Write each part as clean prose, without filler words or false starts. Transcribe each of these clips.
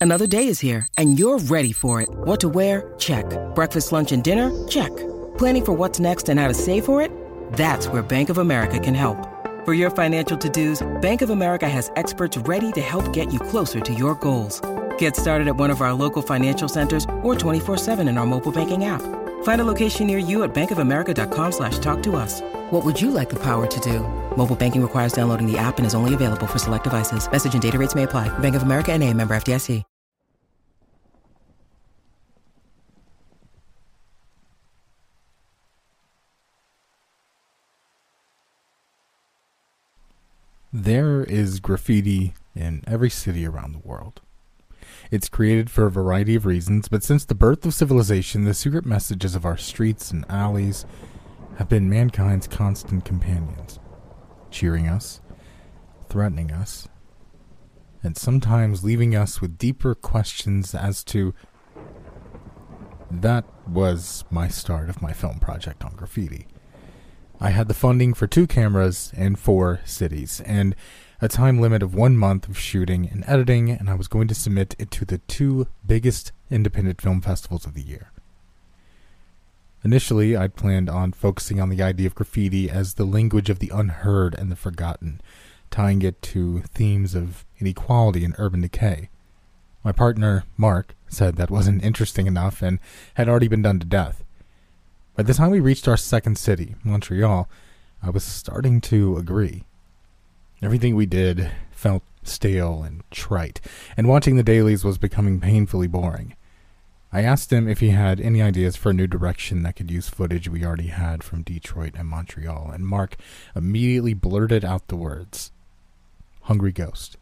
Another day is here, and you're ready for it. What to wear? Check. Breakfast, lunch, and dinner? Check. Planning for what's next and how to save for it? That's where Bank of America can help. For your financial to-dos, Bank of America has experts ready to help get you closer to your goals. Get started at one of our local financial centers or 24/7 in our mobile banking app. Find a location near you at bankofamerica.com/talktous. What would you like the power to do? Mobile banking requires downloading the app and is only available for select devices. Message and data rates may apply. Bank of America N.A., member FDIC. There is graffiti in every city around the world. It's created for a variety of reasons, but since the birth of civilization, the secret messages of our streets and alleys have been mankind's constant companions, cheering us, threatening us, and sometimes leaving us with deeper questions as to... That was my start of my film project on graffiti. I had the funding for 2 cameras in 4 cities, and a time limit of 1 month of shooting and editing, and I was going to submit it to the 2 biggest independent film festivals of the year. Initially, I planned on focusing on the idea of graffiti as the language of the unheard and the forgotten, tying it to themes of inequality and urban decay. My partner, Mark, said that wasn't interesting enough and had already been done to death. By the time we reached our second city, Montreal, I was starting to agree. Everything we did felt stale and trite, and watching the dailies was becoming painfully boring. I asked him if he had any ideas for a new direction that could use footage we already had from Detroit and Montreal, and Mark immediately blurted out the words, Hungry Ghost.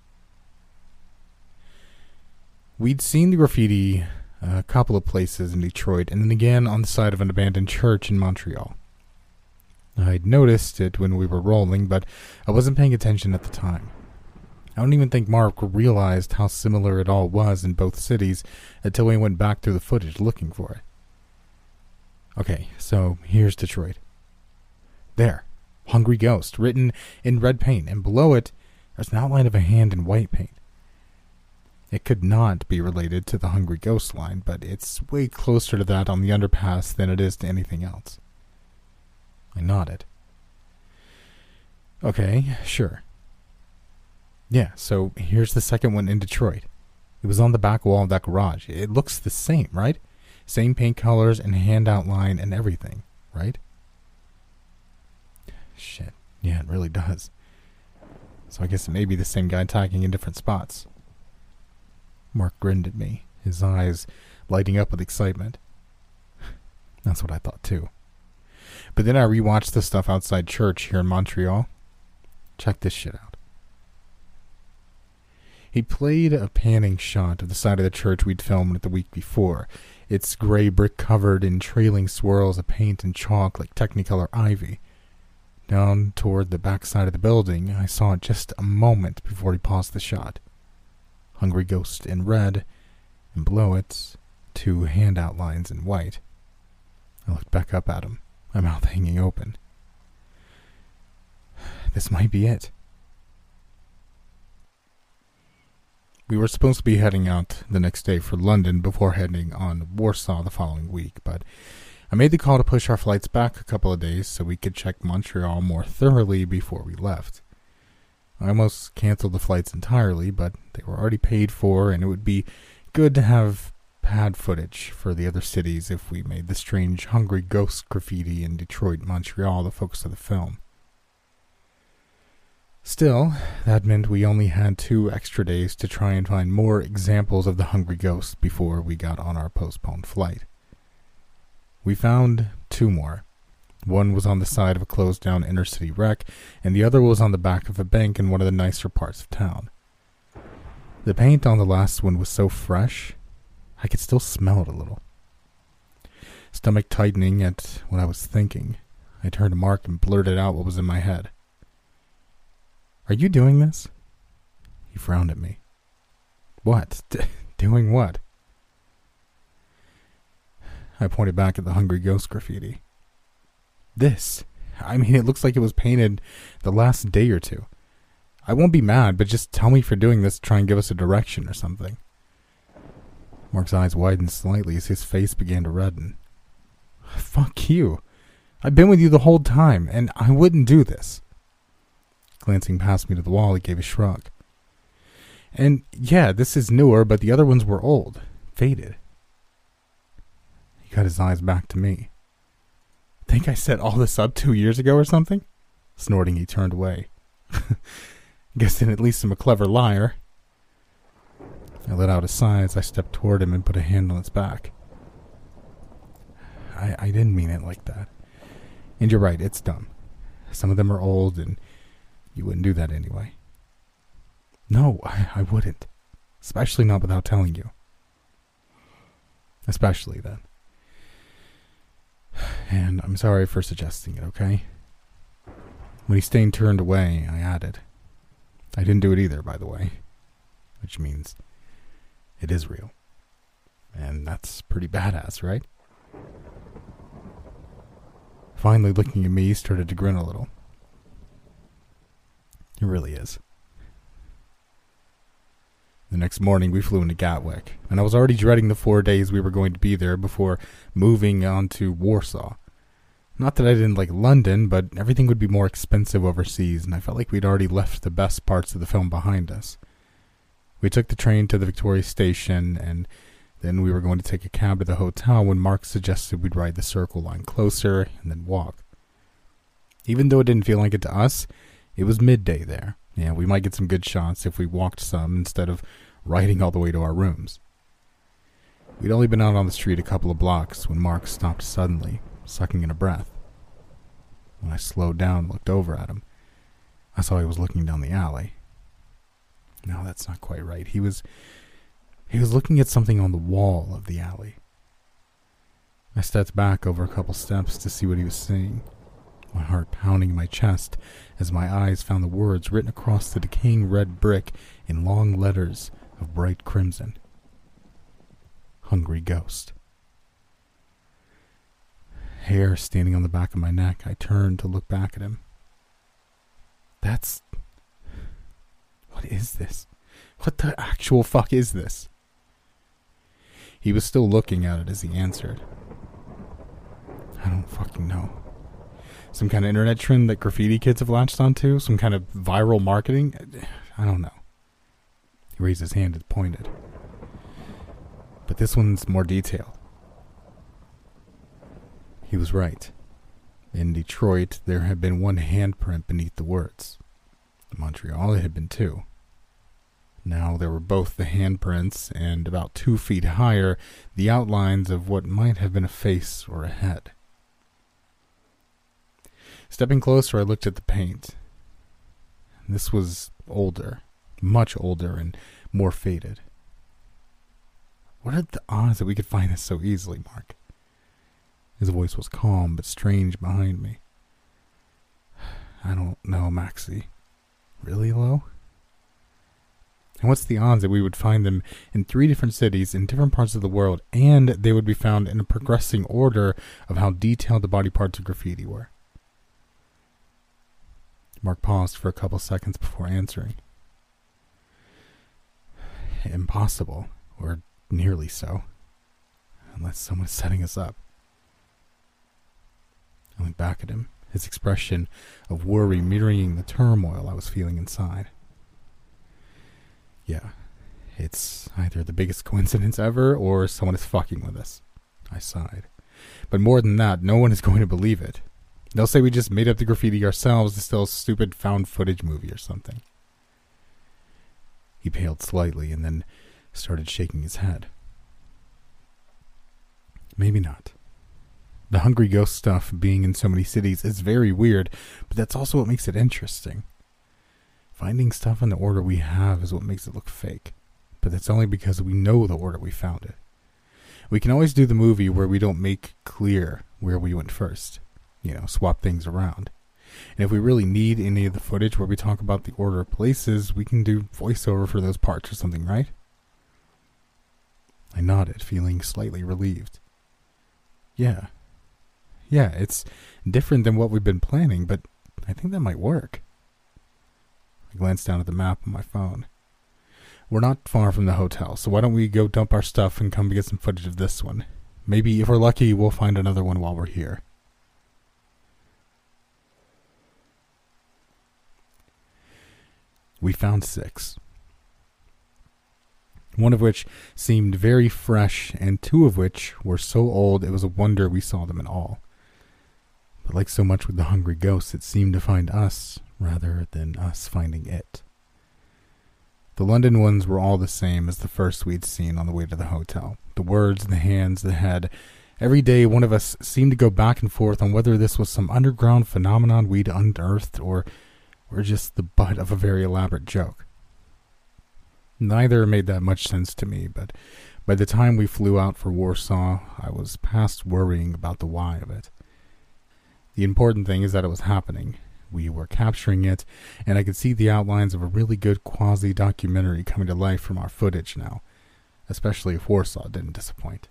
We'd seen the graffiti a couple of places in Detroit, and then again on the side of an abandoned church in Montreal. I'd noticed it when we were rolling, but I wasn't paying attention at the time. I don't even think Mark realized how similar it all was in both cities until we went back through the footage looking for it. Okay, so here's Detroit. There, Hungry Ghost, written in red paint, and below it, there's an outline of a hand in white paint. It could not be related to the Hungry Ghost line, but it's way closer to that on the underpass than it is to anything else. I nodded. Okay, sure. Yeah, so here's the second one in Detroit. It was on the back wall of that garage. It looks the same, right? Same paint colors and hand outline and everything, right? Shit, yeah, it really does. So I guess it may be the same guy tagging in different spots. Mark grinned at me, his eyes lighting up with excitement. That's what I thought too. But then I rewatched the stuff outside church here in Montreal. Check this shit out. He played a panning shot of the side of the church we'd filmed the week before. It's gray brick covered in trailing swirls of paint and chalk like Technicolor ivy. Down toward the back side of the building, I saw it just a moment before he paused the shot. Hungry Ghost in red, and below it, 2 hand outlines in white. I looked back up at him, my mouth hanging open. This might be it. We were supposed to be heading out the next day for London before heading on to Warsaw the following week, but I made the call to push our flights back a couple of days so we could check Montreal more thoroughly before we left. I almost canceled the flights entirely, but they were already paid for, and it would be good to have pad footage for the other cities if we made the strange Hungry Ghost graffiti in Detroit and Montreal the focus of the film. Still, that meant we only had 2 extra days to try and find more examples of the Hungry Ghost before we got on our postponed flight. We found 2 more. One was on the side of a closed-down inner-city wreck, and the other was on the back of a bank in one of the nicer parts of town. The paint on the last one was so fresh, I could still smell it a little. Stomach tightening at what I was thinking, I turned to Mark and blurted out what was in my head. Are you doing this? He frowned at me. What? Doing what? I pointed back at the Hungry Ghost graffiti. This. I mean, it looks like it was painted the last day or 2. I won't be mad, but just tell me for doing this to try and give us a direction or something. Mark's eyes widened slightly as his face began to redden. Fuck you. I've been with you the whole time, and I wouldn't do this. Glancing past me to the wall, he gave a shrug. And yeah, this is newer, but the other ones were old, faded. He cut his eyes back to me. Think I set all this up 2 years ago or something? Snorting, he turned away. Guess then at least I'm a clever liar. I let out a sigh as I stepped toward him and put a hand on his back. I didn't mean it like that. And you're right, it's dumb. Some of them are old, and you wouldn't do that anyway. No, I wouldn't. Especially not without telling you. Especially then. And I'm sorry for suggesting it, okay? When he stayed turned away, I added, I didn't do it either, by the way. Which means it is real. And that's pretty badass, right? Finally looking at me, he started to grin a little. It really is. The next morning, we flew into Gatwick, and I was already dreading the 4 days we were going to be there before moving on to Warsaw. Not that I didn't like London, but everything would be more expensive overseas, and I felt like we'd already left the best parts of the film behind us. We took the train to the Victoria Station, and then we were going to take a cab to the hotel when Mark suggested we'd ride the Circle Line closer and then walk. Even though it didn't feel like it to us, it was midday there. Yeah, we might get some good shots if we walked some instead of riding all the way to our rooms. We'd only been out on the street a couple of blocks when Mark stopped suddenly, sucking in a breath. When I slowed down and looked over at him, I saw he was looking down the alley. No, that's not quite right. He was looking at something on the wall of the alley. I stepped back over a couple steps to see what he was seeing, my heart pounding in my chest as my eyes found the words written across the decaying red brick in long letters of bright crimson. Hungry Ghost. Hair standing on the back of my neck, I turned to look back at him. What is this? What the actual fuck is this? He was still looking at it as he answered. I don't fucking know. Some kind of internet trend that graffiti kids have latched onto? Some kind of viral marketing? I don't know. He raised his hand and pointed. But this one's more detailed. He was right. In Detroit, there had been one handprint beneath the words. In Montreal, it had been two. Now there were both the handprints and about 2 feet higher, the outlines of what might have been a face or a head. Stepping closer, I looked at the paint. This was older, much older and more faded. What are the odds that we could find this so easily, Mark? His voice was calm but strange behind me. I don't know, Maxie. Really low? And what's the odds that we would find them in 3 different cities in different parts of the world, and they would be found in a progressing order of how detailed the body parts of graffiti were? Mark paused for a couple seconds before answering. Impossible, or nearly so, unless someone's setting us up. I looked back at him, his expression of worry mirroring the turmoil I was feeling inside. Yeah, it's either the biggest coincidence ever or someone is fucking with us. I sighed. But more than that, no one is going to believe it. They'll say we just made up the graffiti ourselves to sell a stupid found footage movie or something. He paled slightly and then started shaking his head. Maybe not. The Hungry Ghost stuff being in so many cities is very weird, but that's also what makes it interesting. Finding stuff in the order we have is what makes it look fake, but that's only because we know the order we found it. We can always do the movie where we don't make clear where we went first. Swap things around. And if we really need any of the footage where we talk about the order of places, we can do voiceover for those parts or something, right? I nodded, feeling slightly relieved. Yeah, it's different than what we've been planning, but I think that might work. I glanced down at the map on my phone. We're not far from the hotel, so why don't we go dump our stuff and come get some footage of this one? Maybe if we're lucky, we'll find another one while we're here. We found 6. One of which seemed very fresh, and 2 of which were so old it was a wonder we saw them at all. But like so much with the hungry ghosts, it seemed to find us rather than us finding it. The London ones were all the same as the first we'd seen on the way to the hotel. The words, the hands, the head. Every day one of us seemed to go back and forth on whether this was some underground phenomenon we'd unearthed or just the butt of a very elaborate joke. Neither made that much sense to me, but by the time we flew out for Warsaw, I was past worrying about the why of it. The important thing is that it was happening. We were capturing it, and I could see the outlines of a really good quasi-documentary coming to life from our footage now, especially if Warsaw didn't disappoint.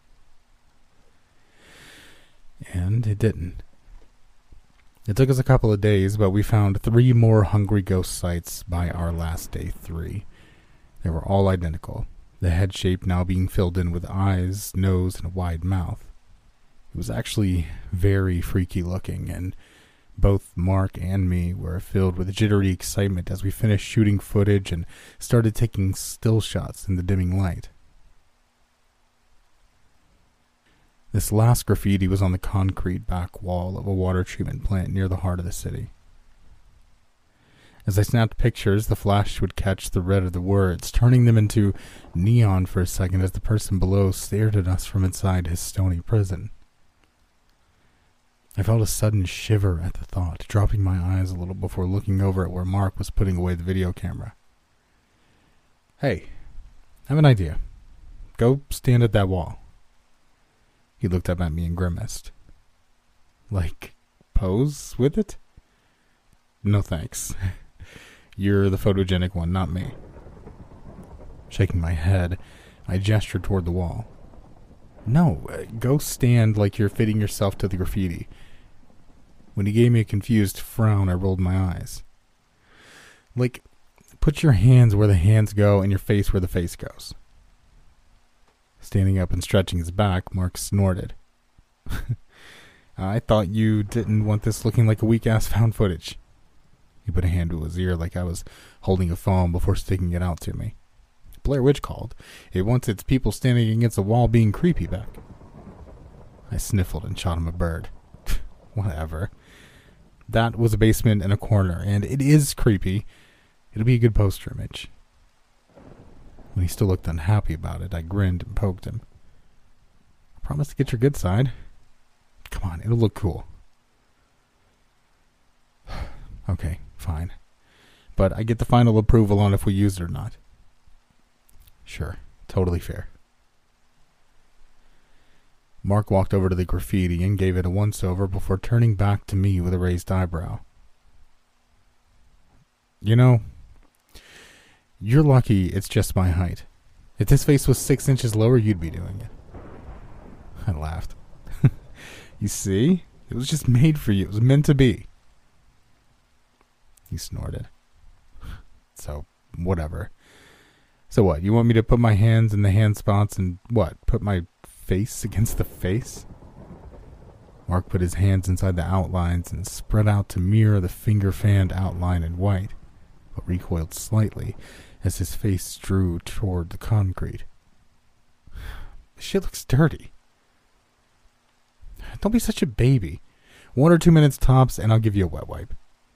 And it didn't. It took us a couple of days, but we found 3 more hungry ghost sites by our last day 3. They were all identical, the head shape now being filled in with eyes, nose, and a wide mouth. It was actually very freaky looking, and both Mark and me were filled with jittery excitement as we finished shooting footage and started taking still shots in the dimming light. This last graffiti was on the concrete back wall of a water treatment plant near the heart of the city. As I snapped pictures, the flash would catch the red of the words, turning them into neon for a second as the person below stared at us from inside his stony prison. I felt a sudden shiver at the thought, dropping my eyes a little before looking over at where Mark was putting away the video camera. "Hey, I have an idea. Go stand at that wall." He looked up at me and grimaced. "Like, pose with it?" "No thanks. You're the photogenic one, not me." Shaking my head, I gestured toward the wall. "No, go stand like you're fitting yourself to the graffiti." When he gave me a confused frown, I rolled my eyes. "Like, put your hands where the hands go and your face where the face goes." Standing up and stretching his back, Mark snorted. "I thought you didn't want this looking like a weak-ass found footage." He put a hand to his ear like I was holding a phone before sticking it out to me. "Blair Witch called. It wants its people standing against a wall being creepy back." I sniffled and shot him a bird. Whatever. That was a basement and a corner, and it is creepy. It'll be a good poster image. When he still looked unhappy about it, I grinned and poked him. "I promise to get your good side. Come on, it'll look cool." "Okay, fine. But I get the final approval on if we use it or not." "Sure, totally fair." Mark walked over to the graffiti and gave it a once-over before turning back to me with a raised eyebrow. "You know, you're lucky it's just my height. If this face was 6 inches lower, you'd be doing it." I laughed. "You see? It was just made for you. It was meant to be." He snorted. "So, whatever. So what, you want me to put my hands in the hand spots and what, put my face against the face?" Mark put his hands inside the outlines and spread out to mirror the finger-fanned outline in white, but recoiled slightly as his face drew toward the concrete. "This shit looks dirty." "Don't be such a baby. 1 or 2 minutes tops and I'll give you a wet wipe."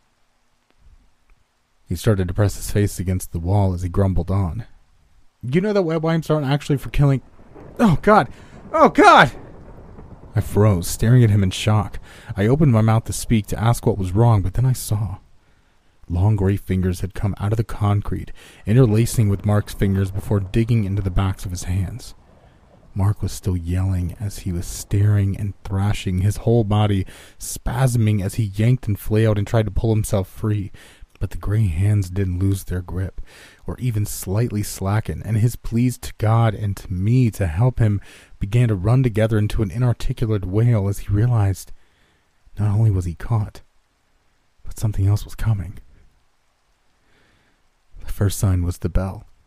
He started to press his face against the wall as he grumbled on. "You know that wet wipes aren't actually for killing—" "Oh, God! Oh, God!" I froze, staring at him in shock. I opened my mouth to speak, to ask what was wrong, but then I saw. Long gray fingers had come out of the concrete, interlacing with Mark's fingers before digging into the backs of his hands. Mark was still yelling as he was staring and thrashing, his whole body spasming as he yanked and flailed and tried to pull himself free. But the gray hands didn't lose their grip, or even slightly slacken, and his pleas to God and to me to help him began to run together into an inarticulate wail as he realized not only was he caught, but something else was coming. The first sign was the bell.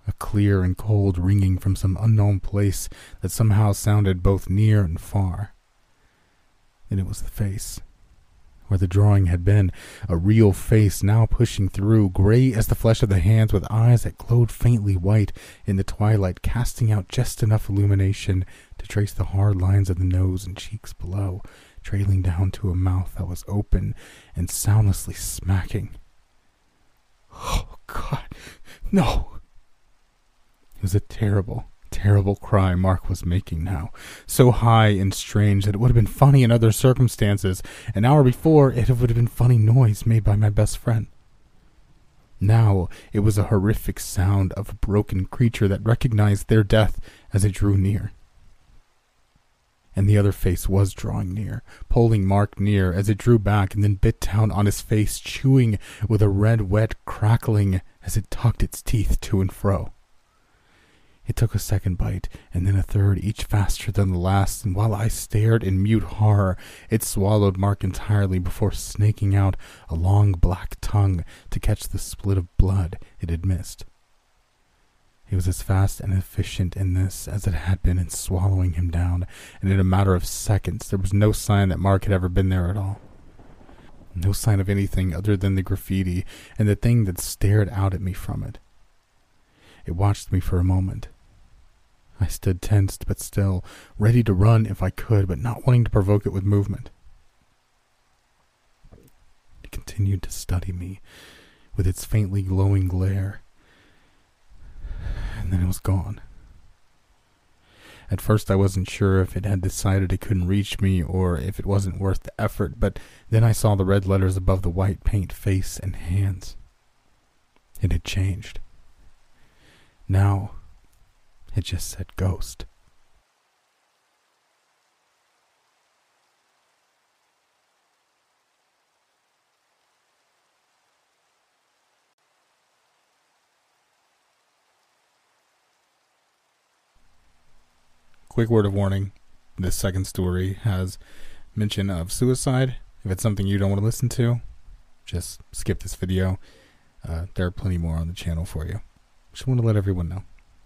a clear and cold ringing from some unknown place that somehow sounded both near and far. And it was the face, where the drawing had been, a real face now pushing through, gray as the flesh of the hands, with eyes that glowed faintly white in the twilight, casting out just enough illumination to trace the hard lines of the nose and cheeks below, trailing down to a mouth that was open and soundlessly smacking. Oh, God, no! It was a terrible, terrible cry Mark was making now, so high and strange that it would have been funny in other circumstances. An hour before, it would have been funny noise made by my best friend. Now it was a horrific sound of a broken creature that recognized their death as it drew near. And the other face was drawing near, pulling Mark near as it drew back and then bit down on his face, chewing with a red, wet crackling as it tucked its teeth to and fro. It took a second bite, and then a third, each faster than the last, and while I stared in mute horror, it swallowed Mark entirely before snaking out a long black tongue to catch the split of blood it had missed. It was as fast and efficient in this as it had been in swallowing him down, and in a matter of seconds there was no sign that Mark had ever been there at all. No sign of anything other than the graffiti and the thing that stared out at me from it. It watched me for a moment. I stood tensed but still, ready to run if I could, but not wanting to provoke it with movement. It continued to study me with its faintly glowing glare, and then it was gone. At first I wasn't sure if it had decided it couldn't reach me or if it wasn't worth the effort, but then I saw the red letters above the white paint face and hands. It had changed. Now, it just said ghost. Quick word of warning. This second story has mention of suicide. If it's something you don't want to listen to, just skip this video. There are plenty more on the channel for you. Just want to let everyone know.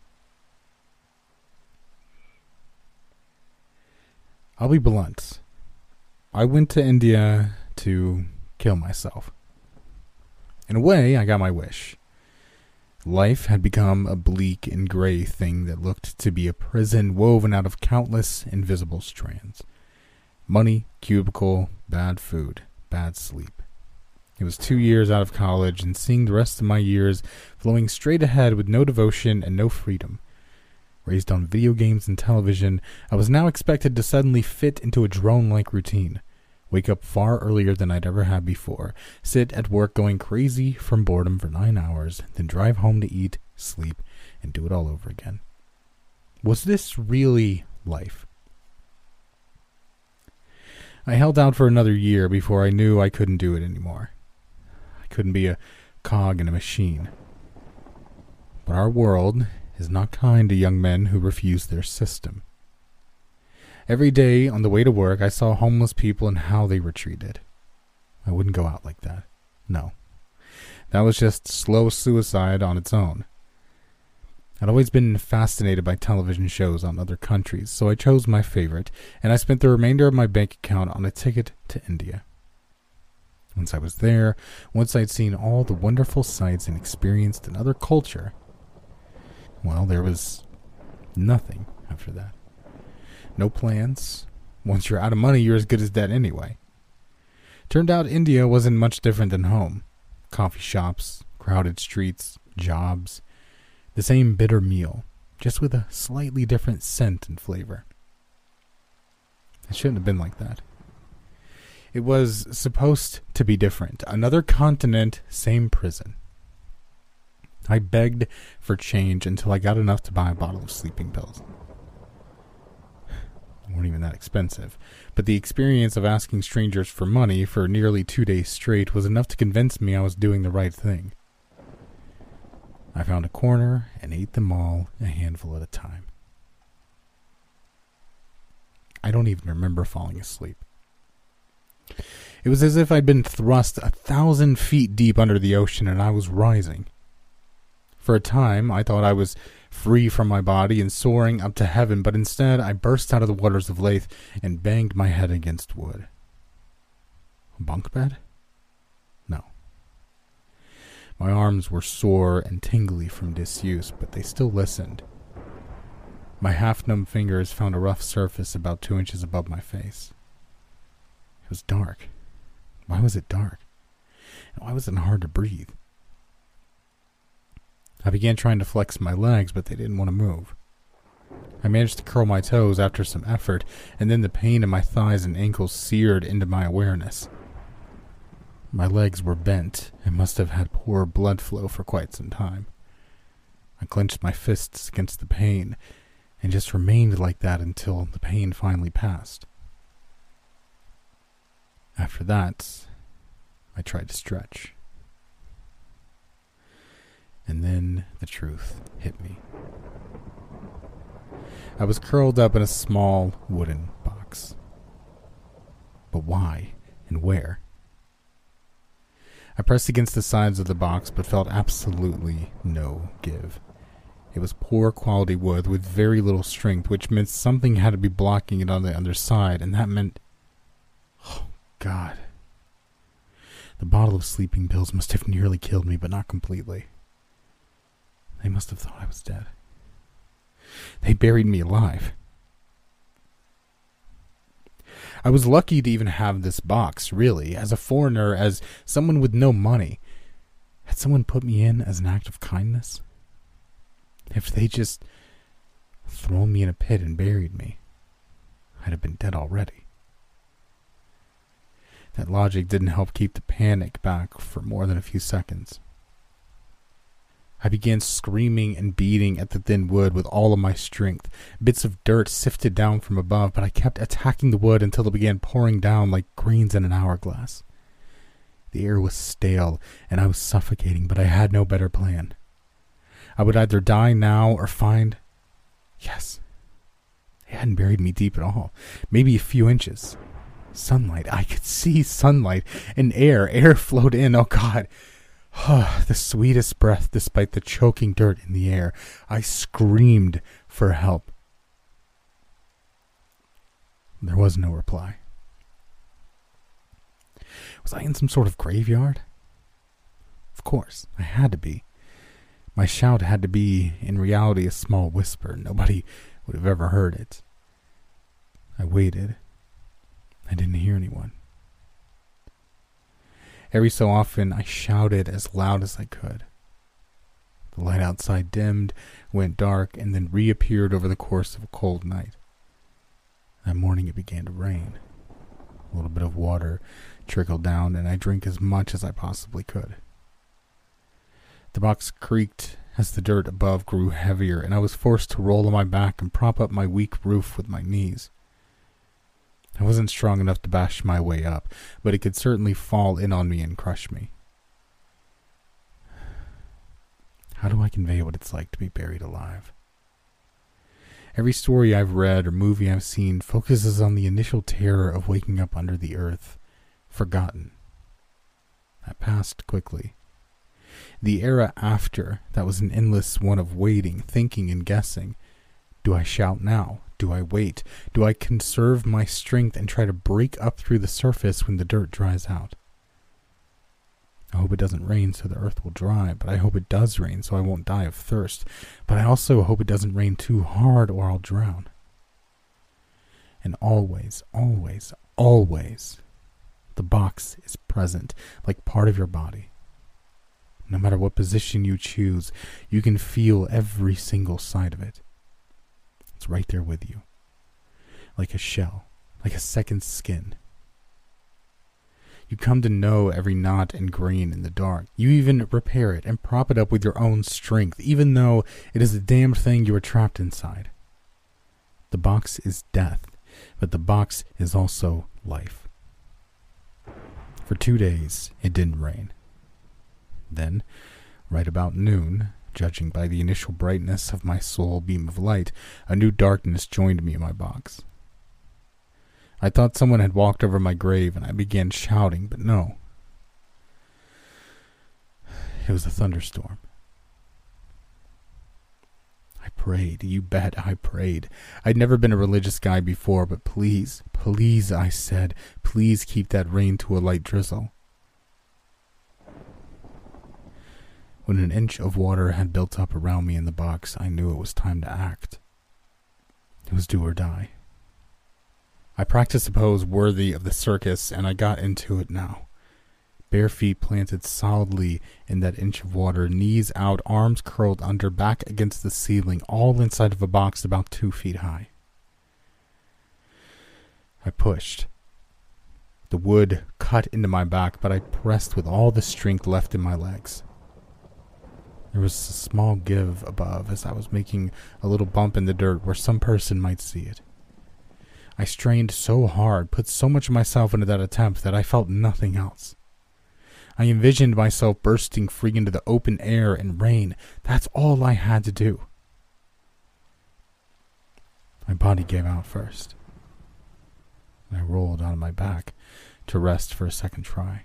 I'll be blunt. I went to India to kill myself. In a way, I got my wish. Life had become a bleak and gray thing that looked to be a prison woven out of countless invisible strands. Money, cubicle, bad food, bad sleep. It was 2 years out of college and seeing the rest of my years flowing straight ahead with no devotion and no freedom. Raised on video games and television, I was now expected to suddenly fit into a drone-like routine. Wake up far earlier than I'd ever had before, sit at work going crazy from boredom for 9 hours, then drive home to eat, sleep, and do it all over again. Was this really life? I held out for another year before I knew I couldn't do it anymore. I couldn't be a cog in a machine. But our world is not kind to young men who refuse their system. Every day on the way to work, I saw homeless people and how they were treated. I wouldn't go out like that. No. That was just slow suicide on its own. I'd always been fascinated by television shows on other countries, so I chose my favorite, and I spent the remainder of my bank account on a ticket to India. Once I was there, once I'd seen all the wonderful sights and experienced another culture, well, there was nothing after that. No plans. Once you're out of money, you're as good as dead anyway. Turned out India wasn't much different than home. Coffee shops, crowded streets, jobs. The same bitter meal, just with a slightly different scent and flavor. It shouldn't have been like that. It was supposed to be different. Another continent, same prison. I begged for change until I got enough to buy a bottle of sleeping pills. They weren't even that expensive, but the experience of asking strangers for money for nearly 2 days straight was enough to convince me I was doing the right thing. I found a corner and ate them all, a handful at a time. I don't even remember falling asleep. It was as if I'd been thrust 1,000 feet deep under the ocean and I was rising. For a time, I thought I was free from my body and soaring up to heaven, but instead I burst out of the waters of Lethe and banged my head against wood. A bunk bed? No. My arms were sore and tingly from disuse, but they still listened. My half-numb fingers found a rough surface about 2 inches above my face. It was dark. Why was it dark? And why was it hard to breathe? I began trying to flex my legs, but they didn't want to move. I managed to curl my toes after some effort, and then the pain in my thighs and ankles seared into my awareness. My legs were bent and must have had poor blood flow for quite some time. I clenched my fists against the pain and just remained like that until the pain finally passed. After that, I tried to stretch. And then the truth hit me. I was curled up in a small wooden box. But why and where? I pressed against the sides of the box but felt absolutely no give. It was poor quality wood with very little strength, which meant something had to be blocking it on the underside, and that meant... Oh, God. The bottle of sleeping pills must have nearly killed me, but not completely. They must have thought I was dead. They buried me alive. I was lucky to even have this box, really, as a foreigner, as someone with no money. Had someone put me in as an act of kindness? If they just thrown me in a pit and buried me, I'd have been dead already. That logic didn't help keep the panic back for more than a few seconds. I began screaming and beating at the thin wood with all of my strength. Bits of dirt sifted down from above, but I kept attacking the wood until it began pouring down like grains in an hourglass. The air was stale, and I was suffocating, but I had no better plan. I would either die now or find... Yes. They hadn't buried me deep at all. Maybe a few inches. Sunlight. I could see sunlight and air. Air flowed in. Oh, God. The sweetest breath despite the choking dirt in the air. I screamed for help. There was no reply. Was I in some sort of graveyard? Of course, I had to be. My shout had to be, in reality, a small whisper. Nobody would have ever heard it. I waited. I didn't hear anyone. Every so often, I shouted as loud as I could. The light outside dimmed, went dark, and then reappeared over the course of a cold night. That morning it began to rain. A little bit of water trickled down, and I drank as much as I possibly could. The box creaked as the dirt above grew heavier, and I was forced to roll on my back and prop up my weak roof with my knees. I wasn't strong enough to bash my way up, but it could certainly fall in on me and crush me. How do I convey what it's like to be buried alive? Every story I've read or movie I've seen focuses on the initial terror of waking up under the earth, forgotten. That passed quickly. The era after, that was an endless one of waiting, thinking, and guessing. Do I shout now? Do I wait? Do I conserve my strength and try to break up through the surface when the dirt dries out? I hope it doesn't rain so the earth will dry, but I hope it does rain so I won't die of thirst. But I also hope it doesn't rain too hard or I'll drown. And always, always, always, the box is present, like part of your body. No matter what position you choose, you can feel every single side of it. It's right there with you. Like a shell, like a second skin. You come to know every knot and grain in the dark. You even repair it and prop it up with your own strength, even though it is the damned thing you are trapped inside. The box is death, but the box is also life. For 2 days, it didn't rain. Then, right about noon, judging by the initial brightness of my sole beam of light, a new darkness joined me in my box. I thought someone had walked over my grave, and I began shouting, but no. It was a thunderstorm. I prayed. You bet I prayed. I'd never been a religious guy before, but please, please, I said, please keep that rain to a light drizzle. When an inch of water had built up around me in the box, I knew it was time to act. It was do or die. I practiced a pose worthy of the circus, and I got into it now. Bare feet planted solidly in that inch of water, knees out, arms curled under, back against the ceiling, all inside of a box about 2 feet high. I pushed. The wood cut into my back, but I pressed with all the strength left in my legs. There was a small give above as I was making a little bump in the dirt where some person might see it. I strained so hard, put so much of myself into that attempt that I felt nothing else. I envisioned myself bursting free into the open air and rain. That's all I had to do. My body gave out first. I rolled on my back to rest for a second try.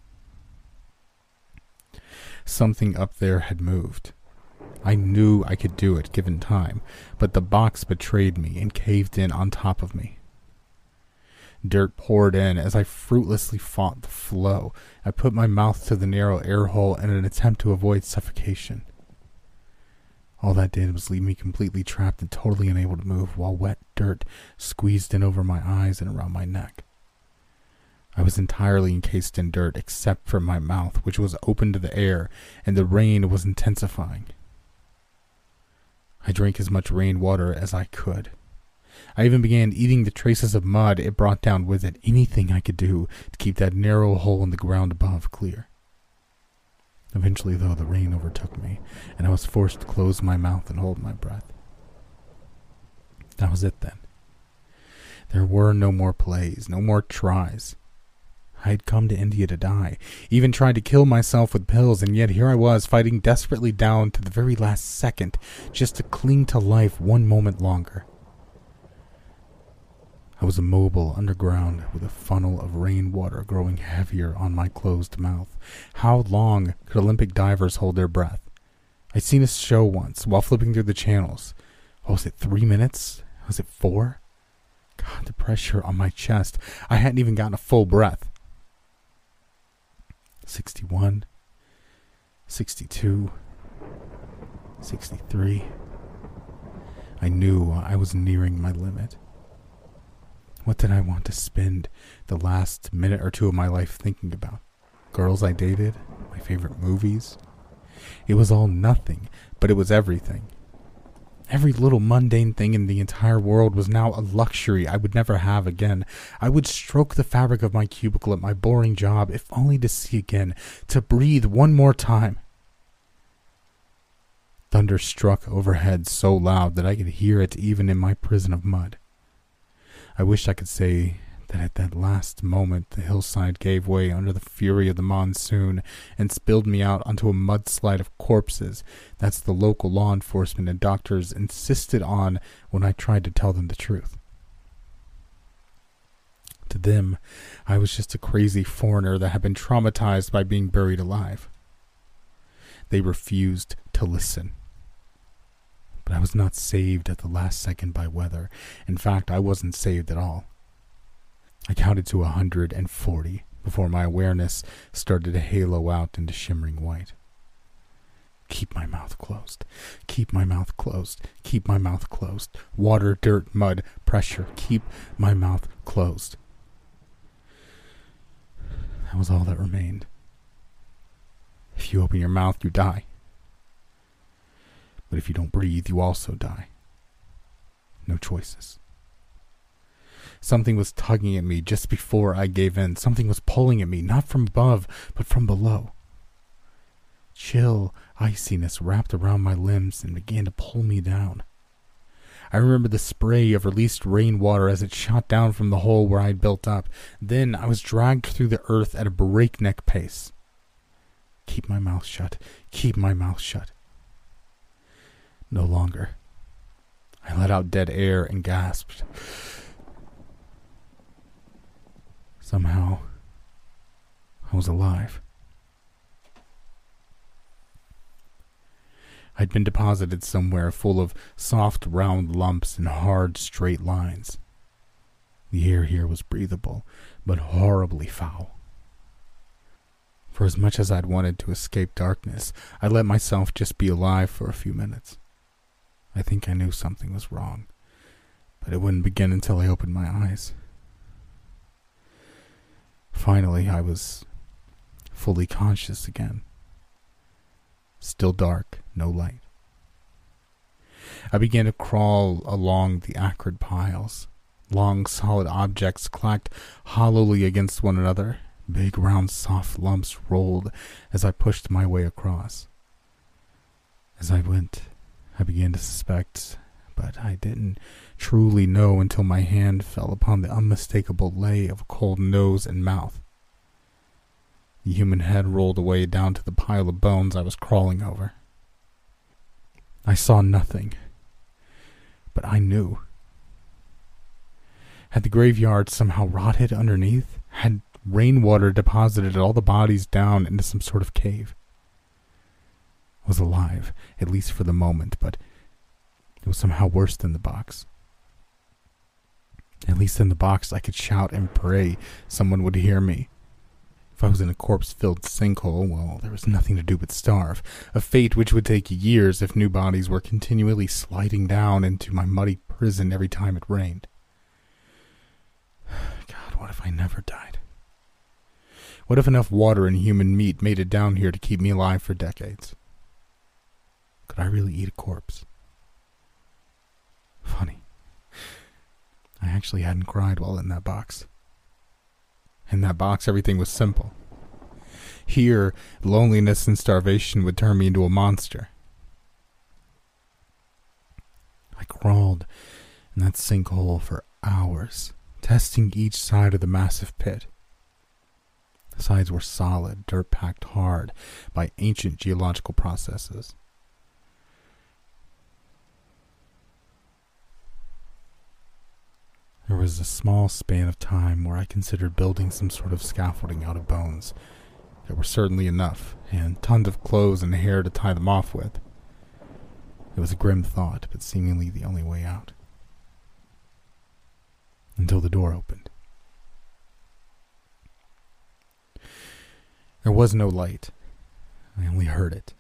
Something up there had moved. I knew I could do it given time, but the box betrayed me and caved in on top of me. Dirt poured in as I fruitlessly fought the flow. I put my mouth to the narrow air hole in an attempt to avoid suffocation. All that did was leave me completely trapped and totally unable to move, while wet dirt squeezed in over my eyes and around my neck. I was entirely encased in dirt except for my mouth, which was open to the air, and the rain was intensifying. I drank as much rainwater as I could. I even began eating the traces of mud it brought down with it, anything I could do to keep that narrow hole in the ground above clear. Eventually, though, the rain overtook me, and I was forced to close my mouth and hold my breath. That was it then. There were no more plays, no more tries. I had come to India to die, even tried to kill myself with pills, and yet here I was fighting desperately down to the very last second just to cling to life one moment longer. I was immobile underground with a funnel of rainwater growing heavier on my closed mouth. How long could Olympic divers hold their breath? I'd seen a show once while flipping through the channels. Oh, was it 3 minutes? Was it 4? God, the pressure on my chest. I hadn't even gotten a full breath. 61, 62, 63. I knew I was nearing my limit. What did I want to spend the last minute or two of my life thinking about? Girls I dated? My favorite movies? It was all nothing, but it was everything. Every little mundane thing in the entire world was now a luxury I would never have again. I would stroke the fabric of my cubicle at my boring job, if only to see again, to breathe one more time. Thunder struck overhead so loud that I could hear it even in my prison of mud. I wish I could say that at that last moment the hillside gave way under the fury of the monsoon and spilled me out onto a mudslide of corpses. That's the local law enforcement and doctors insisted on when I tried to tell them the truth. To them, I was just a crazy foreigner that had been traumatized by being buried alive. They refused to listen. But I was not saved at the last second by weather. In fact, I wasn't saved at all. I counted to 140 before my awareness started to halo out into shimmering white. Keep my mouth closed. Keep my mouth closed. Keep my mouth closed. Water, dirt, mud, pressure. Keep my mouth closed. That was all that remained. If you open your mouth, you die. But if you don't breathe, you also die. No choices. Something was tugging at me just before I gave in. Something was pulling at me, not from above, but from below. Chill iciness wrapped around my limbs and began to pull me down. I remember the spray of released rainwater as it shot down from the hole where I'd built up. Then I was dragged through the earth at a breakneck pace. Keep my mouth shut. Keep my mouth shut. No longer. I let out dead air and gasped. Somehow, I was alive. I'd been deposited somewhere full of soft, round lumps and hard, straight lines. The air here was breathable, but horribly foul. For as much as I'd wanted to escape darkness, I let myself just be alive for a few minutes. I think I knew something was wrong, but it wouldn't begin until I opened my eyes. Finally, I was fully conscious again. Still dark, no light. I began to crawl along the acrid piles. Long, solid objects clacked hollowly against one another. Big, round, soft lumps rolled as I pushed my way across. As I went, I began to suspect, but I didn't truly know until my hand fell upon the unmistakable lay of a cold nose and mouth. The human head rolled away down to the pile of bones I was crawling over. I saw nothing, but I knew. Had the graveyard somehow rotted underneath? Had rainwater deposited all the bodies down into some sort of cave? I was alive, at least for the moment, but it was somehow worse than the box. At least in the box I could shout and pray someone would hear me. If I was in a corpse-filled sinkhole, well, there was nothing to do but starve, a fate which would take years if new bodies were continually sliding down into my muddy prison every time it rained. God, what if I never died? What if enough water and human meat made it down here to keep me alive for decades? Could I really eat a corpse? Funny. I actually hadn't cried while in that box. In that box, everything was simple. Here, loneliness and starvation would turn me into a monster. I crawled in that sinkhole for hours, testing each side of the massive pit. The sides were solid, dirt packed hard by ancient geological processes. There was a small span of time where I considered building some sort of scaffolding out of bones. There were certainly enough, and tons of clothes and hair to tie them off with. It was a grim thought, but seemingly the only way out. Until the door opened. There was no light. I only heard it.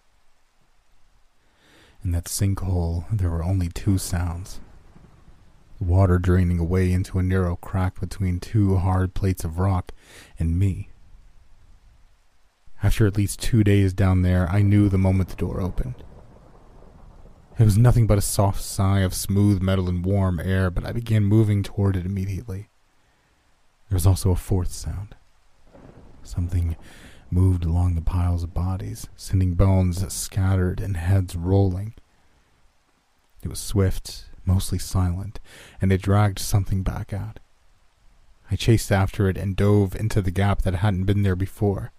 In that sinkhole, there were only two sounds. Water draining away into a narrow crack between two hard plates of rock, and me. After at least 2 days down there, I knew the moment the door opened. It was nothing but a soft sigh of smooth metal and warm air, but I began moving toward it immediately. There was also a fourth sound. Something moved along the piles of bodies, sending bones scattered and heads rolling. It was swift, mostly silent, and it dragged something back out. I chased after it and dove into the gap that hadn't been there before.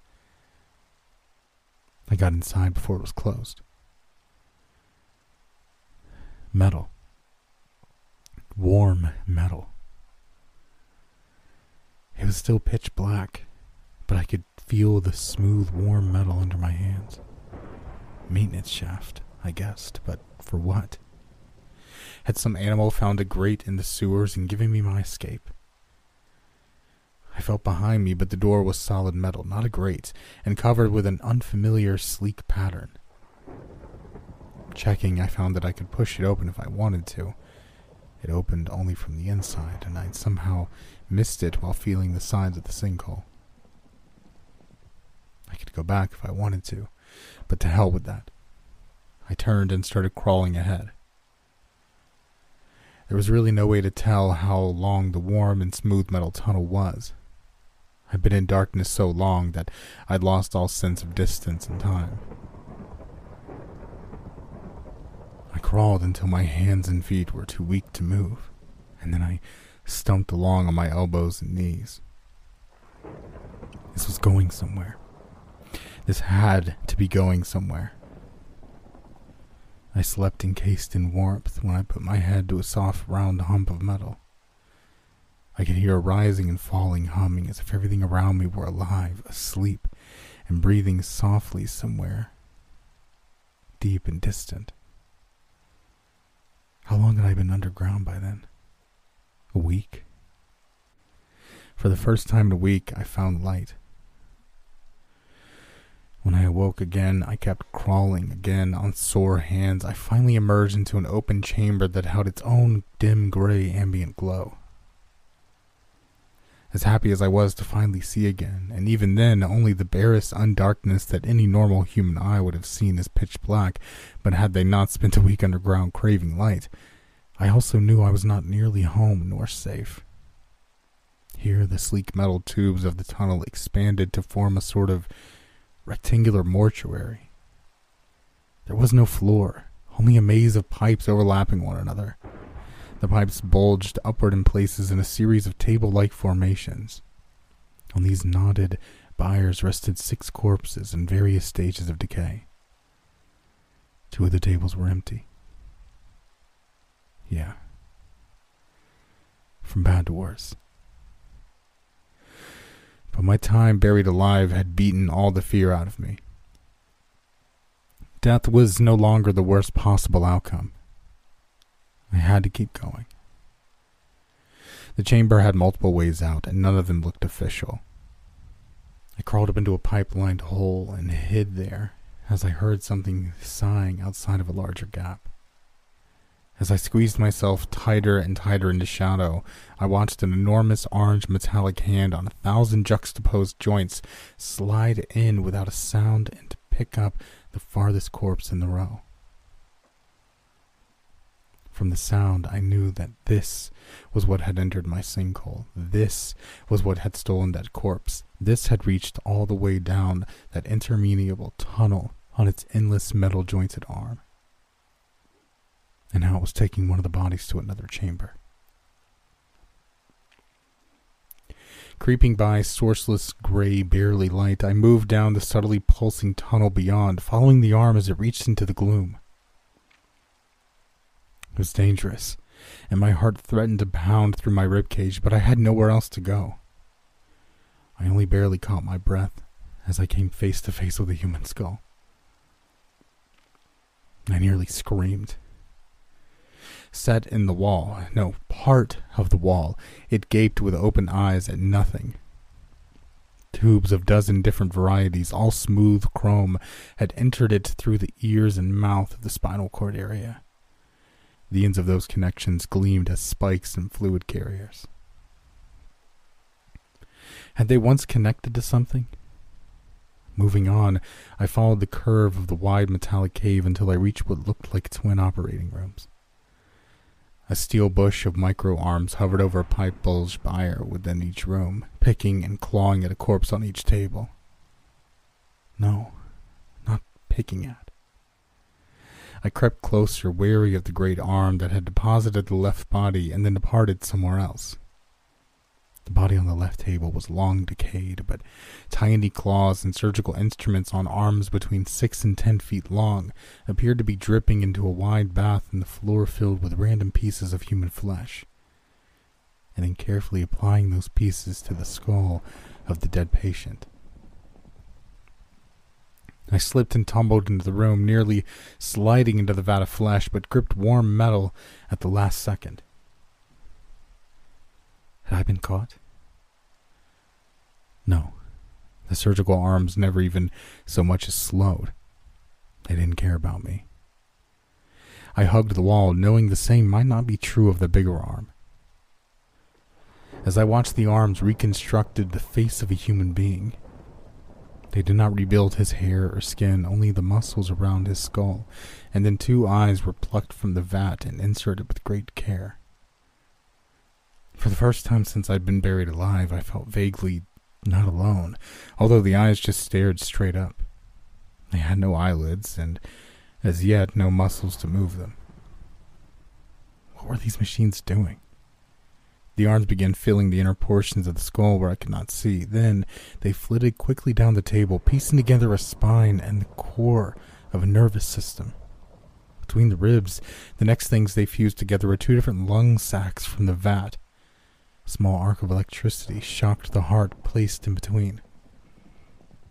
I got inside before it was closed. Metal. Warm metal. It was still pitch black, but I could feel the smooth, warm metal under my hands. Maintenance shaft, I guessed, but for what? Had some animal found a grate in the sewers and given me my escape? I felt behind me, but the door was solid metal, not a grate, and covered with an unfamiliar, sleek pattern. Checking, I found that I could push it open if I wanted to. It opened only from the inside, and I'd somehow missed it while feeling the sides of the sinkhole. I could go back if I wanted to, but to hell with that. I turned and started crawling ahead. There was really no way to tell how long the warm and smooth metal tunnel was. I'd been in darkness so long that I'd lost all sense of distance and time. I crawled until my hands and feet were too weak to move, and then I stumped along on my elbows and knees. This was going somewhere. This had to be going somewhere. I slept encased in warmth when I put my head to a soft round hump of metal. I could hear a rising and falling humming as if everything around me were alive, asleep, and breathing softly somewhere. deep and distant. How long had I been underground by then? A week? For the first time in a week, I found light. When I awoke again, I kept crawling again on sore hands. I finally emerged into an open chamber that held its own dim gray ambient glow. As happy as I was to finally see again, and even then only the barest undarkness that any normal human eye would have seen as pitch black, but had they not spent a week underground craving light, I also knew I was not nearly home nor safe. Here the sleek metal tubes of the tunnel expanded to form a sort of rectangular mortuary. There was no floor, only a maze of pipes overlapping one another. The pipes bulged upward in places in a series of table-like formations. On these knotted biers rested 6 corpses in various stages of decay. 2 of the tables were empty. Yeah. From bad to worse. But my time buried alive had beaten all the fear out of me. Death was no longer the worst possible outcome. I had to keep going. The chamber had multiple ways out, and none of them looked official. I crawled up into a pipe-lined hole and hid there as I heard something sighing outside of a larger gap. As I squeezed myself tighter and tighter into shadow, I watched an enormous orange metallic hand on 1,000 juxtaposed joints slide in without a sound and to pick up the farthest corpse in the row. From the sound, I knew that this was what had entered my sinkhole. This was what had stolen that corpse. This had reached all the way down that interminable tunnel on its endless metal-jointed arm. And now it was taking one of the bodies to another chamber. Creeping by sourceless gray barely light, I moved down the subtly pulsing tunnel beyond, following the arm as it reached into the gloom. It was dangerous, and my heart threatened to pound through my ribcage, but I had nowhere else to go. I only barely caught my breath as I came face to face with a human skull. I nearly screamed. Set in the wall, no, part of the wall, it gaped with open eyes at nothing. Tubes of 12 different varieties, all smooth chrome, had entered it through the ears and mouth of the spinal cord area. The ends of those connections gleamed as spikes and fluid carriers. Had they once connected to something? Moving on, I followed the curve of the wide metallic cave until I reached what looked like twin operating rooms. A steel bush of micro-arms hovered over a pipe-bulged bier within each room, picking and clawing at a corpse on each table. No, not picking at. I crept closer, wary of the great arm that had deposited the left body and then departed somewhere else. The body on the left table was long decayed, but tiny claws and surgical instruments on arms between 6 and 10 feet long appeared to be dripping into a wide bath in the floor filled with random pieces of human flesh, and then carefully applying those pieces to the skull of the dead patient. I slipped and tumbled into the room, nearly sliding into the vat of flesh, but gripped warm metal at the last second. Had I been caught? No. The surgical arms never even so much as slowed. They didn't care about me. I hugged the wall, knowing the same might not be true of the bigger arm. As I watched the arms reconstructed the face of a human being, they did not rebuild his hair or skin, only the muscles around his skull, and then 2 eyes were plucked from the vat and inserted with great care. For the first time since I'd been buried alive, I felt vaguely not alone, although the eyes just stared straight up. They had no eyelids, and as yet no muscles to move them. What were these machines doing? The arms began filling the inner portions of the skull where I could not see. Then they flitted quickly down the table, piecing together a spine and the core of a nervous system. Between the ribs, the next things they fused together were 2 different lung sacs from the vat. A small arc of electricity shocked the heart placed in between.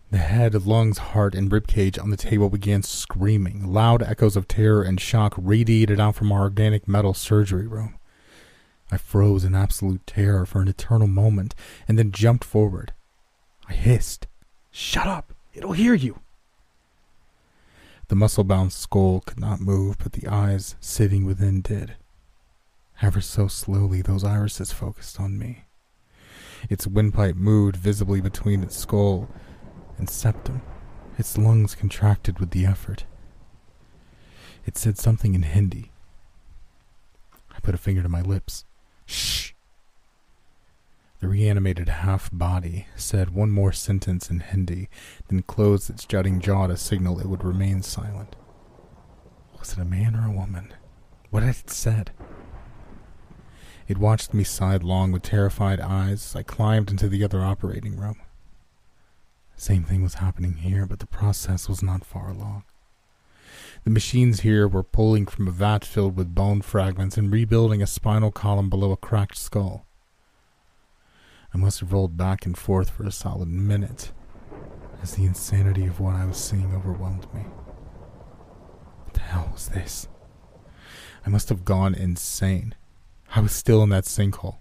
The head, lungs, heart, and ribcage on the table began screaming. Loud echoes of terror and shock radiated out from our organic metal surgery room. I froze in absolute terror for an eternal moment, and then jumped forward. I hissed, "Shut up! It'll hear you!" The muscle-bound skull could not move, but the eyes sitting within did. Ever so slowly, those irises focused on me. Its windpipe moved visibly between its skull and septum. Its lungs contracted with the effort. It said something in Hindi. I put a finger to my lips. "Shh!" The reanimated half-body said one more sentence in Hindi, then closed its jutting jaw to signal it would remain silent. Was it a man or a woman? What had it said? It watched me sidelong with terrified eyes as I climbed into the other operating room. Same thing was happening here, but the process was not far along. The machines here were pulling from a vat filled with bone fragments and rebuilding a spinal column below a cracked skull. I must have rolled back and forth for a solid minute as the insanity of what I was seeing overwhelmed me. What the hell was this? I must have gone insane. I was still in that sinkhole.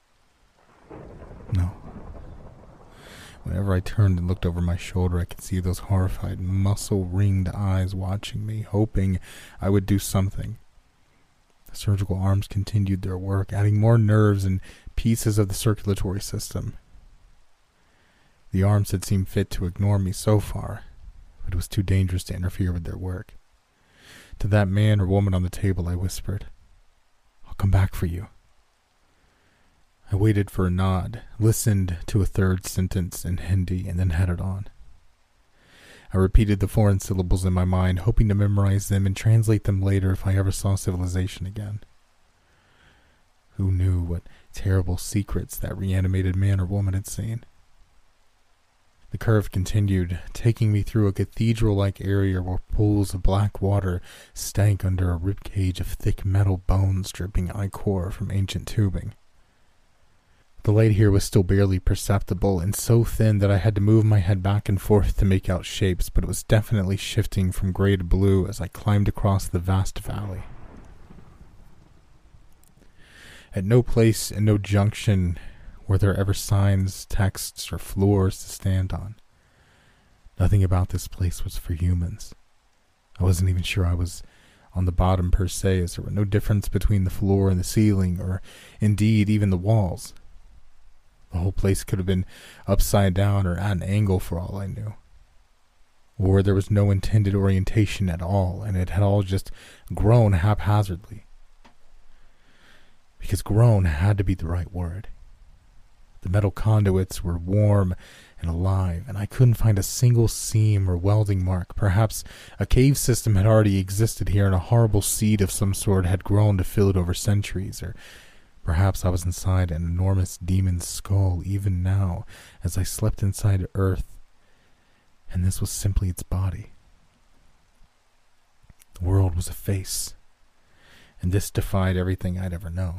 No. Whenever I turned and looked over my shoulder, I could see those horrified, muscle-ringed eyes watching me, hoping I would do something. The surgical arms continued their work, adding more nerves and pieces of the circulatory system. The arms had seemed fit to ignore me so far, but it was too dangerous to interfere with their work. To that man or woman on the table, I whispered, "I'll come back for you." I waited for a nod, listened to a third sentence in Hindi, and then headed on. I repeated the foreign syllables in my mind, hoping to memorize them and translate them later if I ever saw civilization again. Who knew what terrible secrets that reanimated man or woman had seen? The curve continued, taking me through a cathedral-like area where pools of black water stank under a ribcage of thick metal bones dripping ichor from ancient tubing. The light here was still barely perceptible and so thin that I had to move my head back and forth to make out shapes, but it was definitely shifting from gray to blue as I climbed across the vast valley. At no place and no junction were there ever signs, texts, or floors to stand on. Nothing about this place was for humans. I wasn't even sure I was on the bottom per se, as there were no difference between the floor and the ceiling, or indeed even the walls. The whole place could have been upside down or at an angle for all I knew. Or there was no intended orientation at all, and it had all just grown haphazardly. Because grown had to be the right word. The metal conduits were warm and alive, and I couldn't find a single seam or welding mark. Perhaps a cave system had already existed here, and a horrible seed of some sort had grown to fill it over centuries, or perhaps I was inside an enormous demon's skull even now, as I slept inside Earth, and this was simply its body. The world was a face, and this defied everything I'd ever known.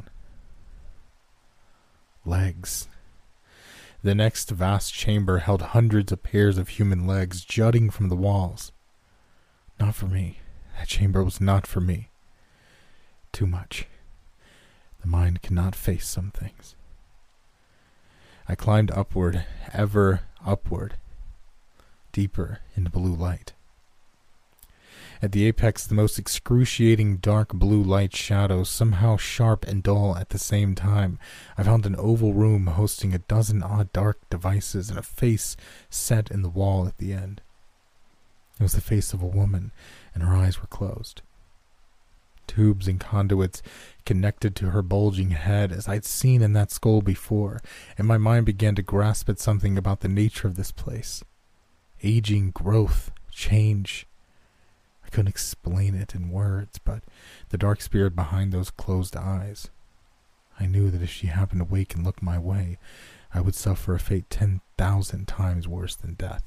Legs. The next vast chamber held hundreds of pairs of human legs jutting from the walls. Not for me. That chamber was not for me. Too much. The mind cannot face some things. I climbed upward, ever upward, deeper into blue light. At the apex, the most excruciating dark blue light shadows, somehow sharp and dull at the same time. I found an oval room hosting a dozen odd dark devices and a face set in the wall at the end. It was the face of a woman, and her eyes were closed. Tubes and conduits connected to her bulging head as I'd seen in that skull before, and my mind began to grasp at something about the nature of this place. Aging, growth, change. I couldn't explain it in words, but the dark spirit behind those closed eyes. I knew that if she happened to wake and look my way, I would suffer a fate 10,000 times worse than death.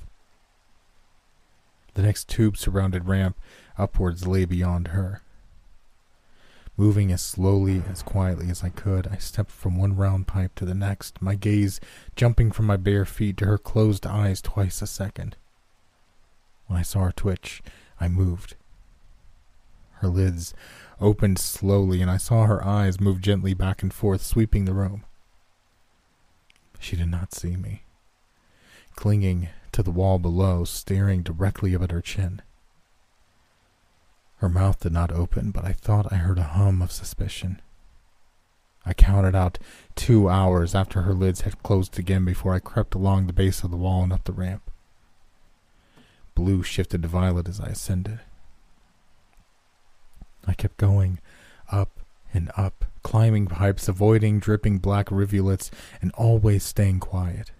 The next tube-surrounded ramp upwards lay beyond her. Moving as slowly, as quietly as I could, I stepped from one round pipe to the next, my gaze jumping from my bare feet to her closed eyes twice a second. When I saw her twitch, I moved. Her lids opened slowly, and I saw her eyes move gently back and forth, sweeping the room. She did not see me. Clinging to the wall below, staring directly up at her chin. Her mouth did not open, but I thought I heard a hum of suspicion. I counted out 2 hours after her lids had closed again before I crept along the base of the wall and up the ramp. Blue shifted to violet as I ascended. I kept going, up and up, climbing pipes, avoiding dripping black rivulets, and always staying quiet.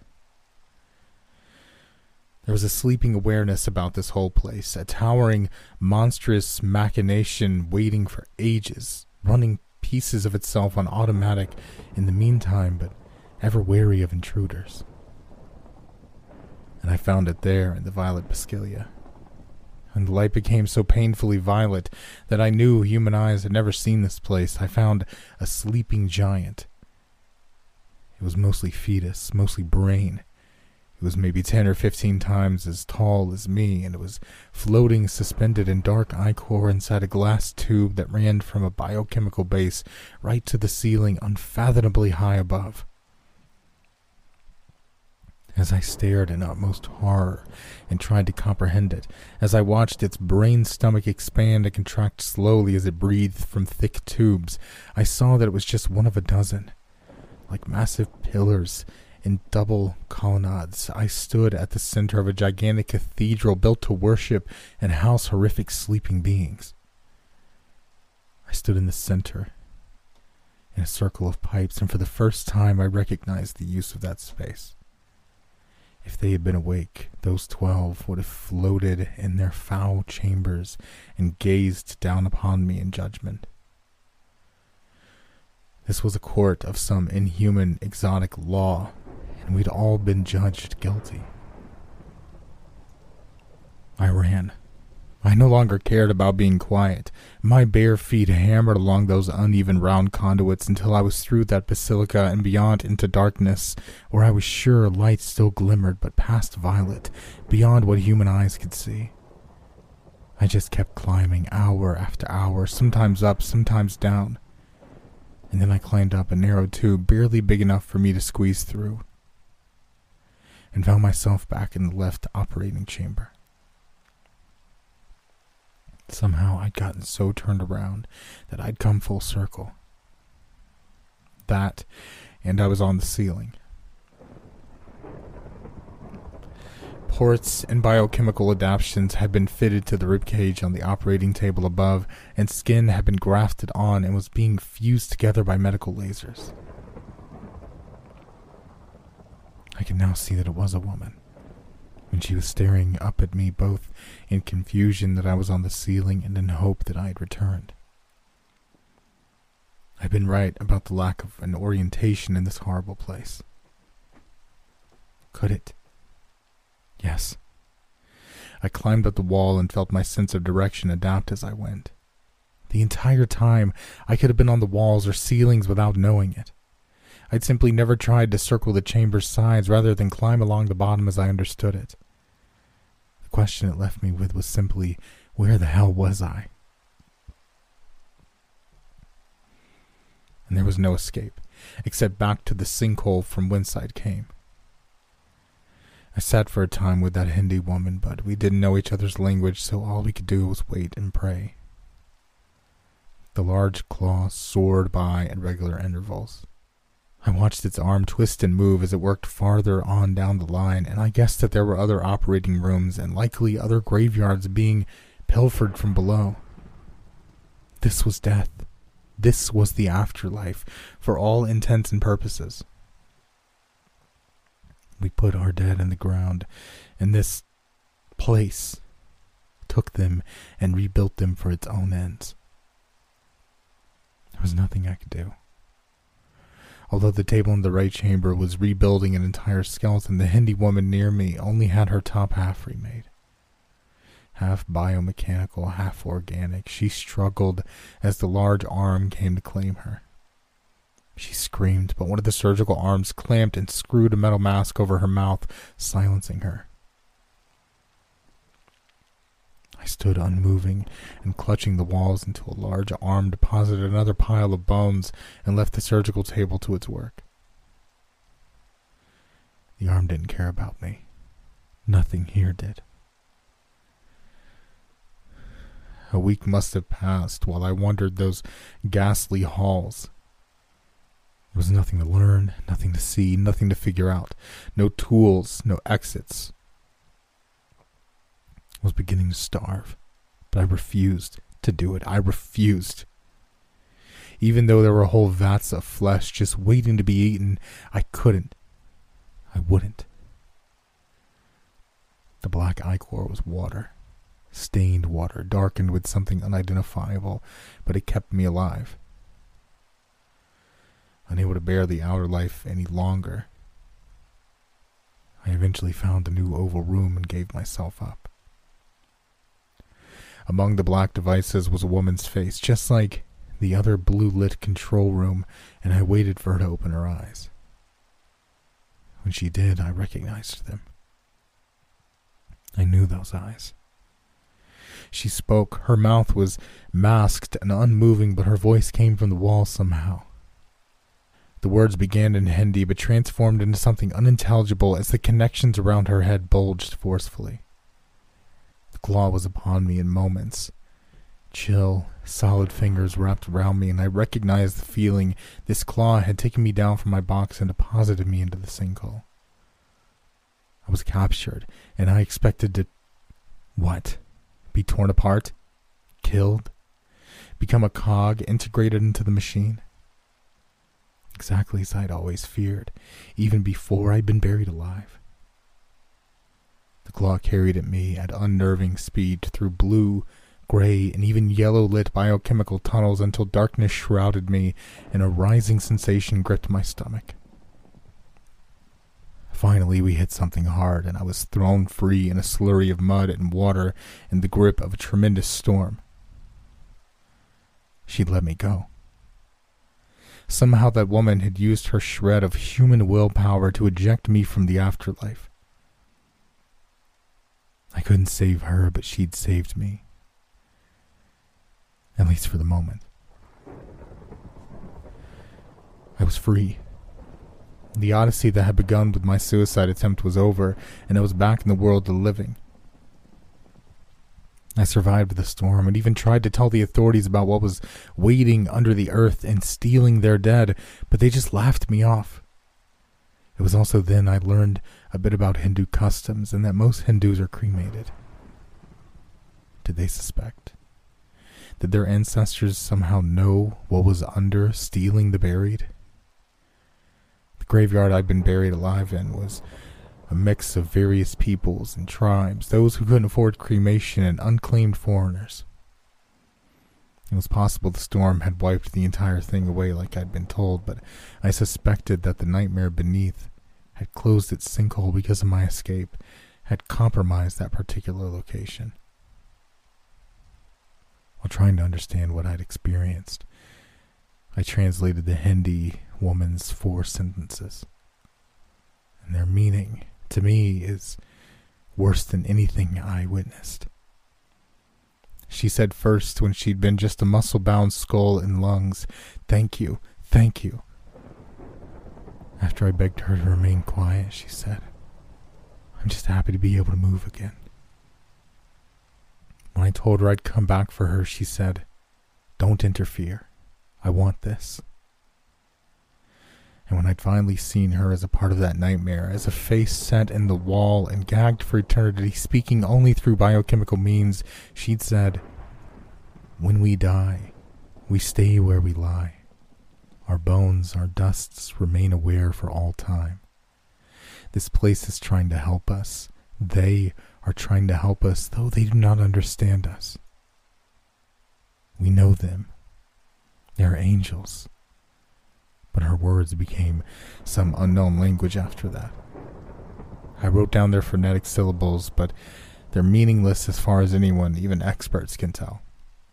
There was a sleeping awareness about this whole place, a towering, monstrous machination waiting for ages, running pieces of itself on automatic in the meantime, but ever wary of intruders. And I found it there in the violet Basquilia. And the light became so painfully violet that I knew human eyes had never seen this place. I found a sleeping giant. It was mostly fetus, mostly brain. It was maybe 10 or 15 times as tall as me, and it was floating suspended in dark ichor inside a glass tube that ran from a biochemical base right to the ceiling unfathomably high above. As I stared in utmost horror and tried to comprehend it, as I watched its brain stomach expand and contract slowly as it breathed from thick tubes, I saw that it was just one of a dozen. Like massive pillars in double colonnades, I stood at the center of a gigantic cathedral built to worship and house horrific sleeping beings. I stood in the center, in a circle of pipes, and for the first time I recognized the use of that space. If they had been awake, those 12 would have floated in their foul chambers and gazed down upon me in judgment. This was a court of some inhuman, exotic law, and we'd all been judged guilty. I ran. I no longer cared about being quiet. My bare feet hammered along those uneven round conduits until I was through that basilica and beyond into darkness, where I was sure light still glimmered but past violet, beyond what human eyes could see. I just kept climbing hour after hour, sometimes up, sometimes down. And then I climbed up a narrow tube barely big enough for me to squeeze through, and found myself back in the left operating chamber. Somehow I'd gotten so turned around that I'd come full circle. That, and I was on the ceiling. Ports and biochemical adaptations had been fitted to the ribcage on the operating table above, and skin had been grafted on and was being fused together by medical lasers. I could now see that it was a woman, and she was staring up at me, both in confusion that I was on the ceiling and in hope that I had returned. I'd been right about the lack of an orientation in this horrible place. Could it? Yes. I climbed up the wall and felt my sense of direction adapt as I went. The entire time, I could have been on the walls or ceilings without knowing it. I'd simply never tried to circle the chamber's sides rather than climb along the bottom as I understood it. The question it left me with was simply, where the hell was I? And there was no escape, except back to the sinkhole from whence I came. I sat for a time with that Hindi woman, but we didn't know each other's language, so all we could do was wait and pray. The large claw soared by at regular intervals. I watched its arm twist and move as it worked farther on down the line, and I guessed that there were other operating rooms and likely other graveyards being pilfered from below. This was death. This was the afterlife, for all intents and purposes. We put our dead in the ground, and this place took them and rebuilt them for its own ends. There was nothing I could do. Although the table in the right chamber was rebuilding an entire skeleton, the Hindi woman near me only had her top half remade. Half biomechanical, half organic, she struggled as the large arm came to claim her. She screamed, but one of the surgical arms clamped and screwed a metal mask over her mouth, silencing her. I stood unmoving and clutching the walls until a large arm deposited another pile of bones and left the surgical table to its work. The arm didn't care about me. Nothing here did. A week must have passed while I wandered those ghastly halls. There was nothing to learn, nothing to see, nothing to figure out. No tools, no exits. I was beginning to starve, but I refused to do it. I refused. Even though there were whole vats of flesh just waiting to be eaten, I couldn't. I wouldn't. The black ichor was water. Stained water, darkened with something unidentifiable, but it kept me alive. Unable to bear the outer life any longer, I eventually found a new oval room and gave myself up. Among the black devices was a woman's face, just like the other blue-lit control room, and I waited for her to open her eyes. When she did, I recognized them. I knew those eyes. She spoke. Her mouth was masked and unmoving, but her voice came from the wall somehow. The words began in Hindi, but transformed into something unintelligible as the connections around her head bulged forcefully. The claw was upon me in moments. Chill, solid fingers wrapped around me, and I recognized the feeling. This claw had taken me down from my box and deposited me into the sinkhole. I was captured, and I expected to... what? Be torn apart? Killed? Become a cog integrated into the machine? Exactly as I'd always feared, even before I'd been buried alive. The claw carried at me at unnerving speed through blue, gray, and even yellow-lit biochemical tunnels until darkness shrouded me and a rising sensation gripped my stomach. Finally, we hit something hard, and I was thrown free in a slurry of mud and water in the grip of a tremendous storm. She'd let me go. Somehow that woman had used her shred of human willpower to eject me from the afterlife. I couldn't save her, but she'd saved me. At least for the moment. I was free. The odyssey that had begun with my suicide attempt was over, and I was back in the world of the living. I survived the storm and even tried to tell the authorities about what was waiting under the earth and stealing their dead, but they just laughed me off. It was also then I learned a bit about Hindu customs and that most Hindus are cremated. Did they suspect? Did their ancestors somehow know what was under stealing the buried? The graveyard I'd been buried alive in was a mix of various peoples and tribes, those who couldn't afford cremation and unclaimed foreigners. It was possible the storm had wiped the entire thing away like I'd been told, but I suspected that the nightmare beneath had closed its sinkhole because of my escape, had compromised that particular location. While trying to understand what I'd experienced, I translated the Hindi woman's 4 sentences. And their meaning, to me, is worse than anything I witnessed. She said first, when she'd been just a muscle-bound skull and lungs, "Thank you, thank you." After I begged her to remain quiet, she said, "I'm just happy to be able to move again." When I told her I'd come back for her, she said, "Don't interfere. I want this." And when I'd finally seen her as a part of that nightmare, as a face set in the wall and gagged for eternity, speaking only through biochemical means, she'd said, "When we die, we stay where we lie. Our bones, our dusts remain aware for all time. This place is trying to help us. They are trying to help us, though they do not understand us. We know them. They are angels." But her words became some unknown language after that. I wrote down their phonetic syllables, but they're meaningless as far as anyone, even experts, can tell.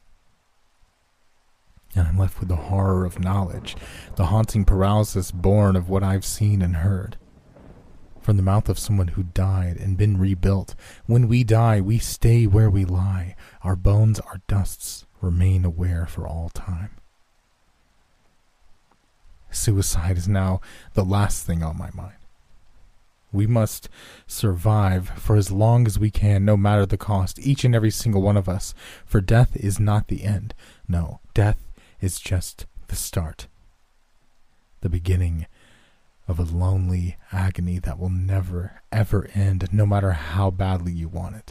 And I'm left with the horror of knowledge, the haunting paralysis born of what I've seen and heard. from the mouth of someone who died and been rebuilt. When we die, we stay where we lie. Our bones, our dusts, remain aware for all time. Suicide is now the last thing on my mind. We must survive for as long as we can, no matter the cost, each and every single one of us. For death is not the end. No, death is just the start. The beginning of a lonely agony that will never, ever end, no matter how badly you want it.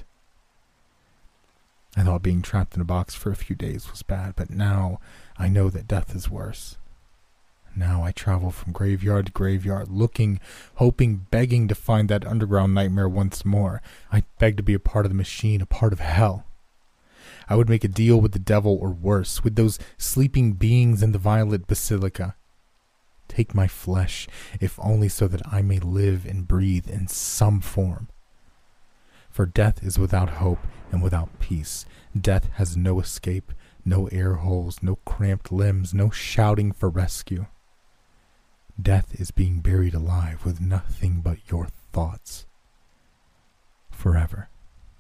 I thought being trapped in a box for a few days was bad, but now I know that death is worse. Now I travel from graveyard to graveyard, looking, hoping, begging to find that underground nightmare once more. I beg to be a part of the machine, a part of hell. I would make a deal with the devil, or worse, with those sleeping beings in the violet basilica. Take my flesh, if only so that I may live and breathe in some form. For death is without hope and without peace. Death has no escape, no air holes, no cramped limbs, no shouting for rescue. Death is being buried alive with nothing but your thoughts. Forever.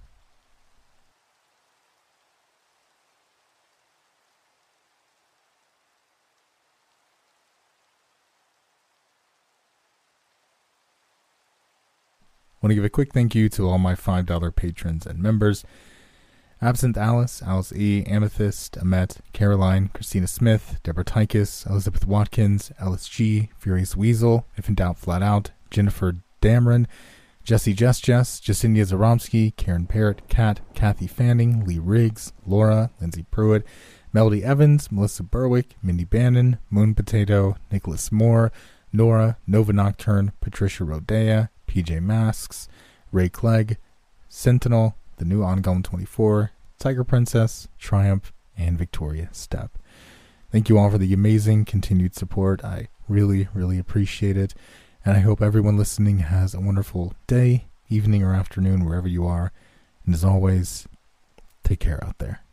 I want to give a quick thank you to all my $5 patrons and members. Absinthe Alice, Alice E., Amethyst, Amet, Caroline, Christina Smith, Deborah Tykus, Elizabeth Watkins, Ellis G., Furious Weasel, If in Doubt Flat Out, Jennifer Dameron, Jesse Jess, Jacinia Zaromsky, Karen Parrott, Kat, Kathy Fanning, Lee Riggs, Laura, Lindsay Pruitt, Melody Evans, Melissa Berwick, Mindy Bannon, Moon Potato, Nicholas Moore, Nora, Nova Nocturne, Patricia Rodea, PJ Masks, Ray Clegg, Sentinel, The New Ongoing 24, Tiger Princess, Triumph, and Victoria Step. Thank you all for the amazing continued support. I really, really appreciate it. And I hope everyone listening has a wonderful day, evening, or afternoon, wherever you are. And as always, take care out there.